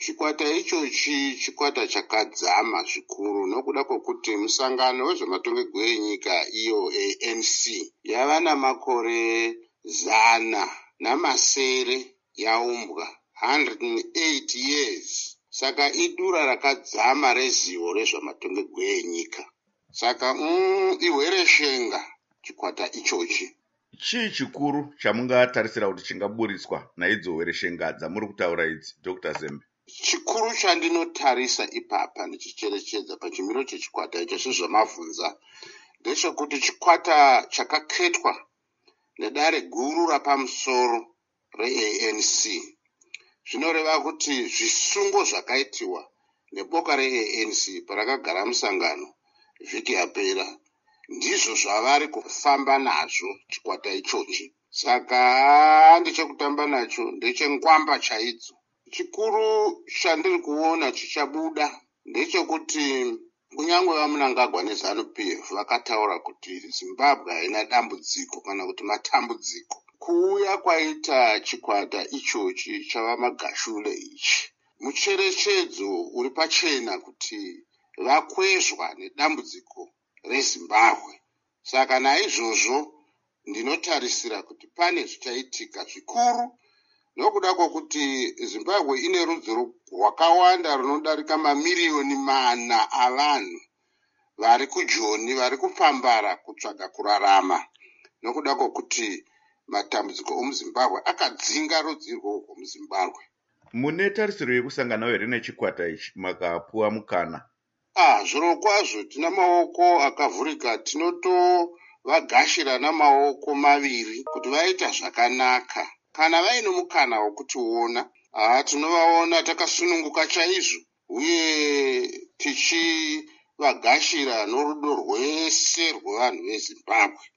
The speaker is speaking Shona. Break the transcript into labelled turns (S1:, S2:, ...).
S1: Chikwata ichochi chikwata chakadzama zvikuru nokuda kwokuti musangano wezvematongerwo enyika iyo ANC yava namakore 100 yaumbwa, 108 years. Saka idura rakadzama rezivo rezvematongerwo enyika. Saka ihwereshenga chikwata ichochi.
S2: Chii chikuru chamungatarisira kuti chingaburitswa naidzo hwereshenga dzamuri kutaura idzi, Dr. Zembe?
S1: Chikuru chandinotarisa ipapa ndichicherechedza pachimiro chechikwata icho sezvamabvunza ndechekuti chikwata chakaketwa nedare guru rapamusoro reANC. Zvinoreva kuti zvisungo zvakaitiwa neboka reANC parakagara musangano vhiki yapera ndizvo zvavari kufamba nazvo chikwata ichochi. Saka ndechekutamba nacho ndechengwamba chaidzo. Chikuru chandiri kuona chichabuda ndechekuti kunyangwe vaMunangagwa neZANU-PF vakataura kuti Zimbabwe haina dambudziko kana kuti matambudziko. Kuuya kwaita chikwata ichochi chava magashure ichi mucherechedzo uri pachena kuti vakwezwa nedambudziko reZimbabwe. Saka naizvozvo ndinotarisira kuti pane zvichaitika zvikuru nokuda kwokuti Zimbabwe ine rudzi rwakawanda runodarika mamiriyoni 4 avanhu vari kujoni, vari kupambara kutsvaga kurarama nokuda kwokuti matambudziko omuZimbabwe akadzinga rudzi rwourwo muZimbabwe.
S2: Mune tarisiro yekusangana here nechikwata ichi makapuwa mukana?
S1: Zviro kwazvo tina maoko akavhurika, tinotovagashira namaoko maviri kuti vaita zvakanaka. Kana vaine mukana wokutiona, tinovaona takasununguka chaizvo uye tichivagashira norudo rwese rwevanhu veZimbabwe.